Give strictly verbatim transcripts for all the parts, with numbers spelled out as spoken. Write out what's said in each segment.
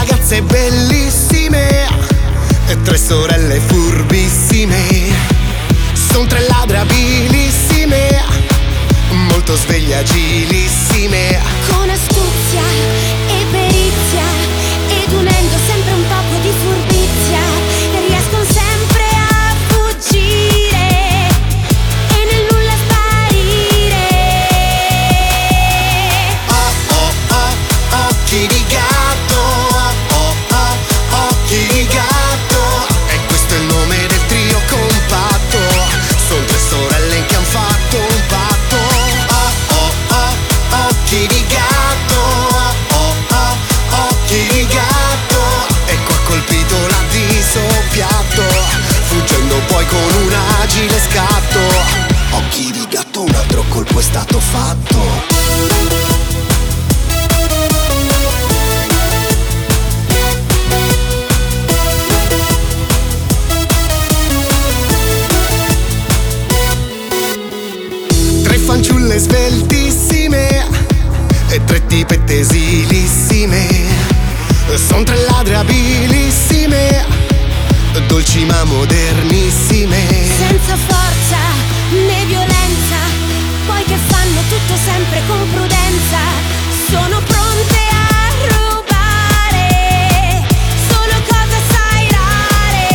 ragazze bellissime e tre sorelle furbissime. Son tre ladre abilissime, molto sveglie, agilissime. Con astuzia e perizia, ed unendo sempre un poco di furbizia, riescono sempre a fuggire e nel nulla sparire. Oh oh oh, occhi di gatto, oh oh, occhi di gatto. E questo è il nome del trio compatto. Sono tre sorelle che han fatto un patto. Oh oh oh, occhi di gatto, oh oh, occhi di gatto. E qua ha colpito l'ha di soppiatto, fuggendo poi con un agile scatto. Occhi di gatto, un altro colpo è stato fatto. Tre fanciulle sveltissime e tre tipette esilissime. Son tre ladre abilissime, dolci ma modernissime. Senza forza né violenza, poi che fanno tutto sempre con prudenza. Sono pronte a rubare solo cosa sai dare.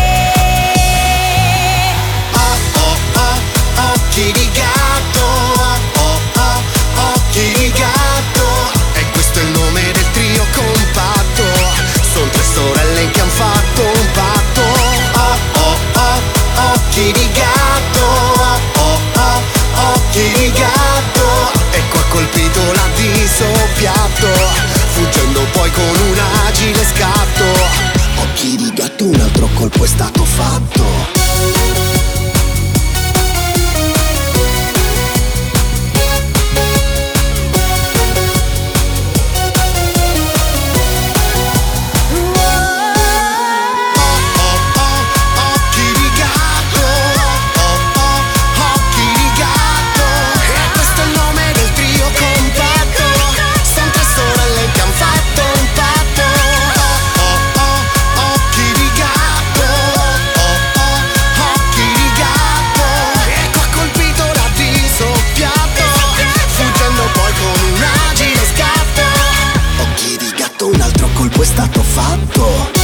Oh oh oh, occhi di gatto, oh oh, occhi di gatto. E questo è il nome del trio compatto. Son tre sorelle che han fatto un patto. Oh oh oh, occhi di gatto, oh oh, occhi di gatto. E qua ha colpito l'ha di soppiatto, fuggendo poi con un agile scatto. Occhi di gatto, un altro colpo è stato fatto. Un altro colpo è stato fatto.